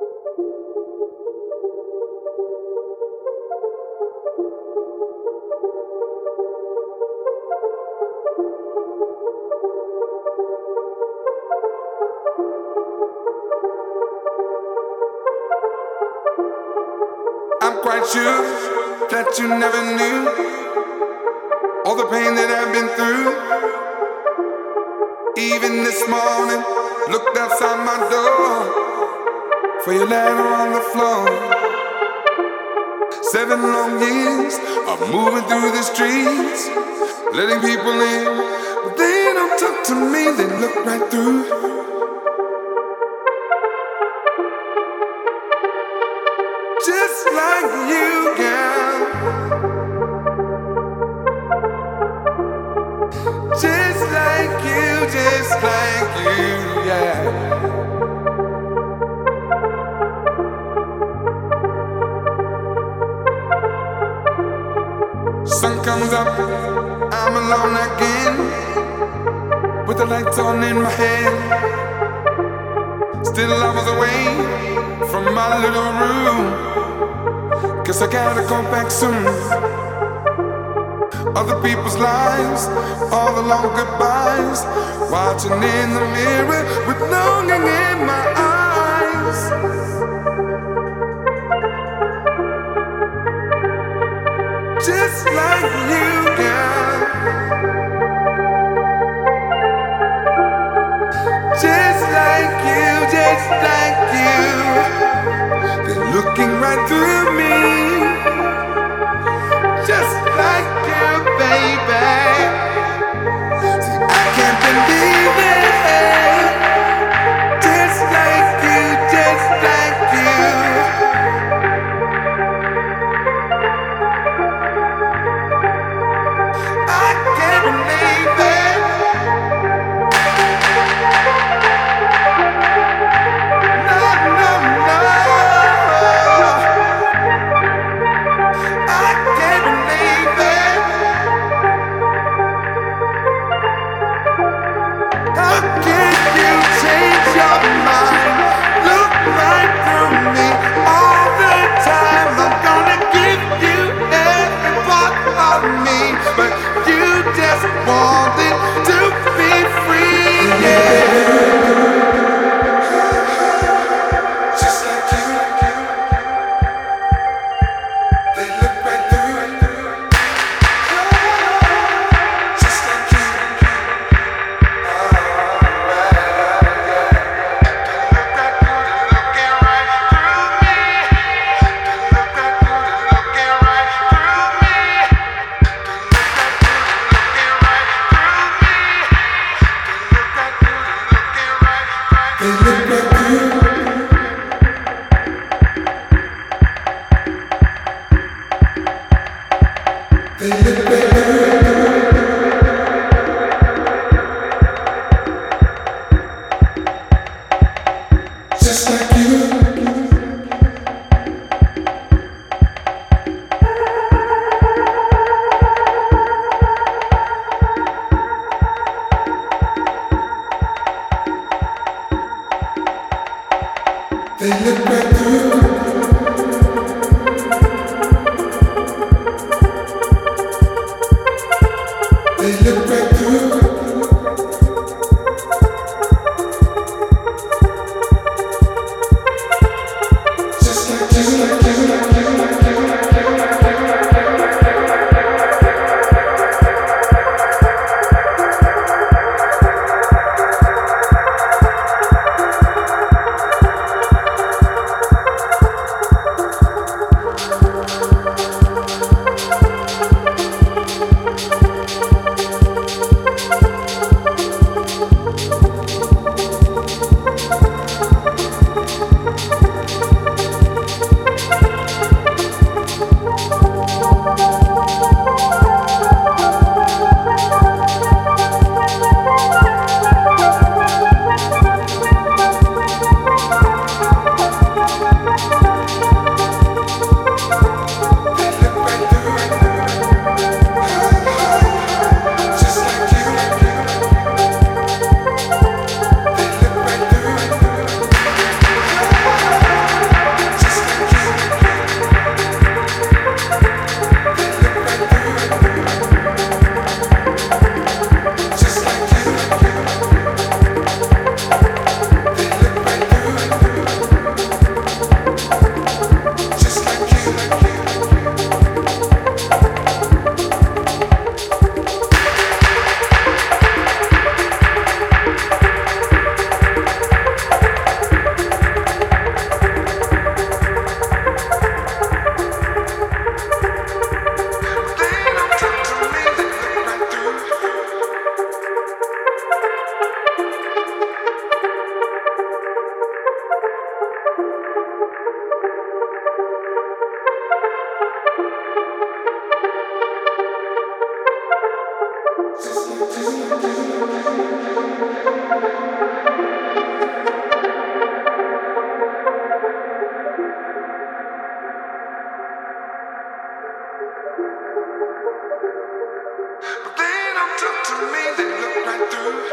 I'm quite sure that you never knew all the pain that I've been through. Even this morning, looked outside my door for your letter on the floor. 7 long years of moving through the streets, letting people in, but they don't talk to me, they look right through. Just like you, girl. Just like you, yeah. Sun comes up, I'm alone again, with the lights on in my head. Still I was away from my little room, 'cause I gotta go back soon. Other people's lives, all the long goodbyes, watching in the mirror with longing in my eyes. Just like you, girl. Just like you, just like you. They're looking right through me. Just like you, baby. See, I can't believe it. Just like you, just like you. I can't believe it. No, no, no. I can't believe it. How can you change your mind? Look right through me all the time. I'm gonna give you every part of me, but you just wanted to be free, yeah. Just like you, they look right through. Just like you, looking right through me. Look right through, looking right through me. Looking right through me. Look right through, looking right through. They look right through. They look right through. Just like you. They look right through. They look right through. Just like you, like you, like you, like you, like you, like you. through.